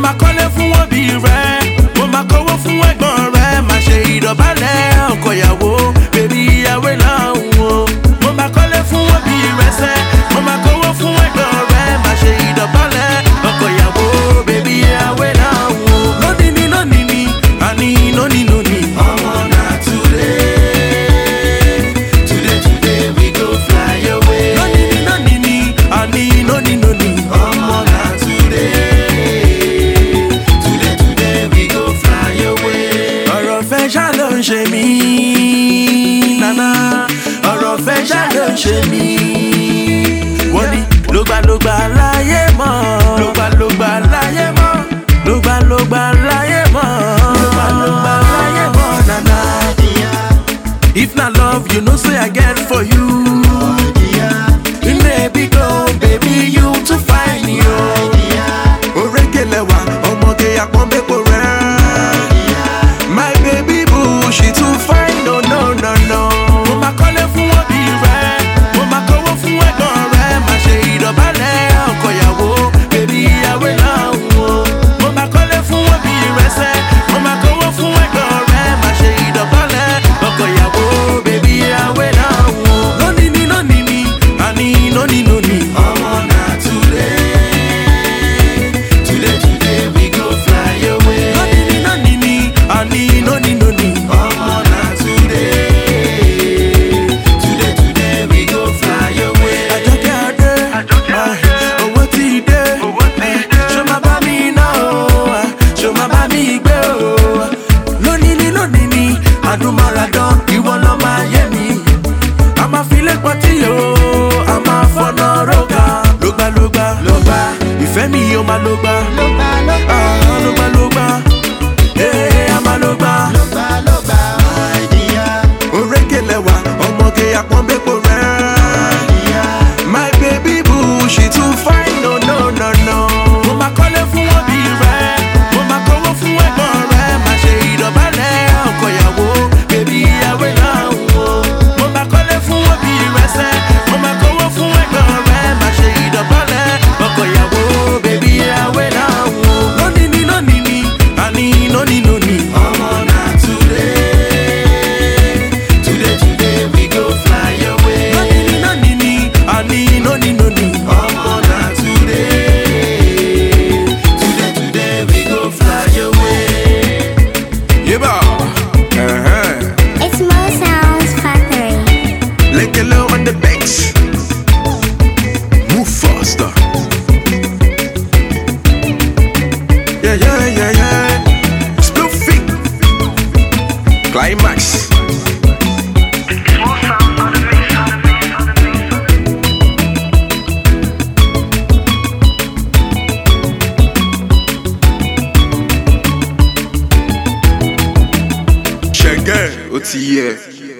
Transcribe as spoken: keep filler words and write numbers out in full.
ma kọ́lé fún wọn bí rẹ̀, mo ma kówó fún ẹ̀gbọ́n rẹ̀, má ṣe ìdọ̀bálẹ̀ ọkọ ìyàwó, bèbí ìyàwó làwọn o. Mo ma kọ́lé fún wọn bí rẹ̀ sẹ́, mo ma kówó fún ẹ̀gbọ́n rẹ̀, má ṣe ìdọ̀bálẹ̀ ọkọ ìyàwó, bèbí ìyàwó làwọn o. Lónìí ni lónìí ni, àní lónìí lónìí. Ọmọ náà today, today today we go fly away. Lónìí ni lónìí ni, àní lónìí lónìí. Ọmọ náà today, today today we go fly away. Ọ̀rọ̀ fẹ́ ṣá ló ń ṣe mí, nana. Ọ̀rọ̀ fẹ́ ṣá ló ń ṣe mí. Wọ́n ní lógbàlógbà láyé mọ́, lógbàlógbà láyé mọ́, lógbàlógbà láyé mọ́, lógbàlógbà láyé mọ́, nana. If na love you know say I get for you, baby go, baby you too fine yo. Orekelewa ọmọge àpọ́nbẹ́pọ̀ rẹ̀, my baby boo she too fine no no no no. Mo ma kọ́lé fún wọn bí rẹ̀, mo ma kówó fún ẹ̀gbọ́n rẹ̀, má ṣe ìdọ̀bálẹ̀ ọkọ ìyàwó, bèbí ìyàwó làwọn o. Mo ma kọ́lé fún wọn bí rẹ̀ sẹ́, mo ma kówó fún ẹ̀gbọ́n rẹ̀, má ṣe ìdọ̀bálẹ̀ ọkọ ìyàwó, bèbí ìyàwó làwọn o. Lónìí ni lónìí ni, àní lónìí lónìí. Ọmọ náà today, today today we go fly away. Lónìí ni lónìí ni, àní lónìí lónìí. Ọmọ náà today, today today we go fly away. Àjọkẹ́ adé, owó ti dé, ṣó máa bá mi ná o, ṣó máa bá mi gbé o. Lónìí ni lónìí ni, àdúmọ̀ràdán ìwọ lọ máa yé mi. A máa fi lẹ́pọ̀ tí o, a máa fọ́nà róga. Lógbàlógbà lọ́gbà, ìfẹ́ mi yóò máa lógbà. Ah, lógbàlógbà, ee a máa lógbà. Orekelewa ọmọge àpọ́nbẹ́pọ̀ rẹ̀, my baby boo she too fine no no no no. Mo ma kọ́lé fún wọn bí rẹ̀, mo ma kówó fún ẹ̀gbọ́n rẹ̀, má ṣe ìdọ̀bálẹ̀ ọkọ ìyàwó, bèbí ìyàwó làwọn o. Mo ma kọ́lé fún wọn bí rẹ̀ sẹ́, mo ma kówó fún ẹ̀gbọ́n rẹ̀, má ṣe ìdọ̀bálẹ̀ ọkọ ìyàwó, bèbí ìyàwó làwọn o. Lónìí ni lónìí ni, àní lónìí lónìí. Ọmọ náà today, today today we go fly away. Lónìí ni lónìí ni, àní lónìí lónìí. Ọmọ náà today, today today we go fly away. Yeba, uh-huh. It's Mo Sounds Factory. Lick it low on the bass. Move faster. Yeah, yeah, yeah, yeah. Split feet. Climax. Shaggy, what's here?